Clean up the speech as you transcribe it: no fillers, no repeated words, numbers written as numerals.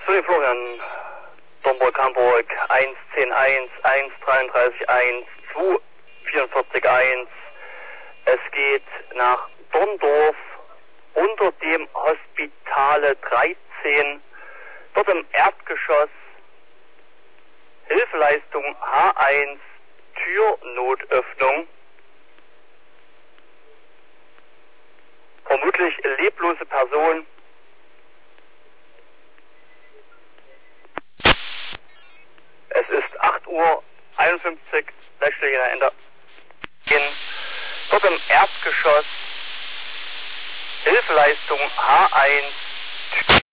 Studio Florian, Domburg, Hamburg, 110.1, 133.1, 244.1. Es geht nach Dorndorf unter dem Hospitale 13, dort im Erdgeschoss, Hilfeleistung H1, Türnotöffnung. Vermutlich leblose Person. Es ist 8:51 Uhr, Leitstelle Ende. Dort im Erdgeschoss, Hilfeleistung H1,